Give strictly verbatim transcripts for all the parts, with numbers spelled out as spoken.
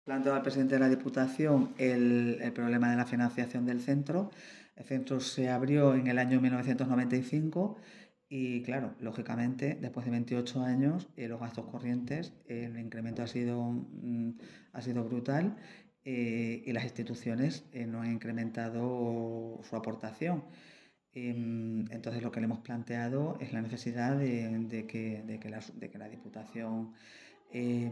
Planteó al presidente de la Diputación el, el problema de la financiación del centro. El centro se abrió en el año mil novecientos noventa y cinco y, claro, lógicamente, después de veintiocho años, eh, los gastos corrientes, eh, el incremento ha sido, mm, ha sido brutal, eh, y las instituciones eh, no han incrementado su aportación. Em, Entonces, lo que le hemos planteado es la necesidad de, de que, de que la, de que la Diputación eh,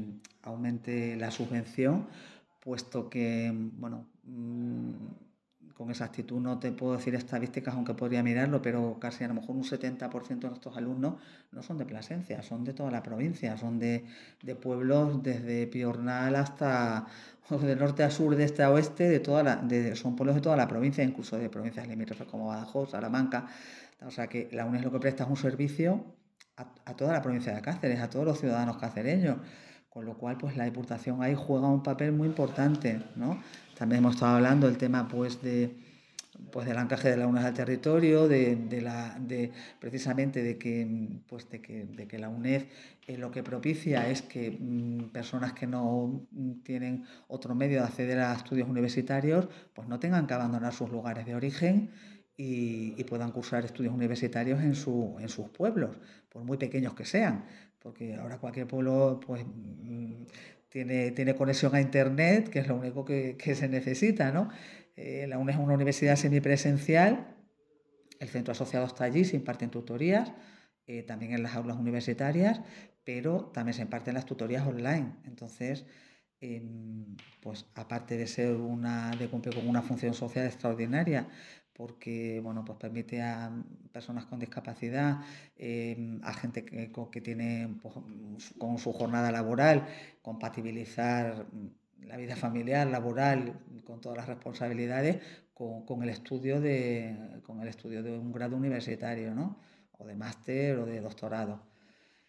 aumente la subvención, puesto que, bueno, mmm, con exactitud no te puedo decir estadísticas, aunque podría mirarlo, pero casi a lo mejor un setenta por ciento de nuestros alumnos no son de Plasencia, son de toda la provincia, son de, de pueblos desde Piornal hasta de norte a sur, de este a oeste, de toda la, de, son pueblos de toda la provincia, incluso de provincias limítrofes como Badajoz, Salamanca. O sea que la UNED lo que presta es un servicio a, a toda la provincia de Cáceres, a todos los ciudadanos cacereños, con lo cual pues la Diputación ahí juega un papel muy importante, ¿no? También hemos estado hablando del tema pues de pues del anclaje de la UNED al territorio, de, de la, de precisamente de que, pues de que, de que la UNED eh, lo que propicia es que mmm, personas que no tienen otro medio de acceder a estudios universitarios pues no tengan que abandonar sus lugares de origen y, y puedan cursar estudios universitarios en, su, en sus pueblos, por muy pequeños que sean, porque ahora cualquier pueblo pues mmm, tiene, tiene conexión a internet, que es lo único que, que se necesita, ¿no? Eh, la UNED es una universidad semipresencial, el centro asociado está allí, se imparten tutorías, eh, también en las aulas universitarias, pero también se imparten las tutorías online. Entonces, eh, pues aparte de ser una, de cumplir con una función social extraordinaria, porque bueno, pues permite a personas con discapacidad, eh, a gente que, que tiene pues, con su jornada laboral, compatibilizar la vida familiar, laboral, con todas las responsabilidades, con, con el estudio de con el estudio de un grado universitario, ¿no? O de máster o de doctorado.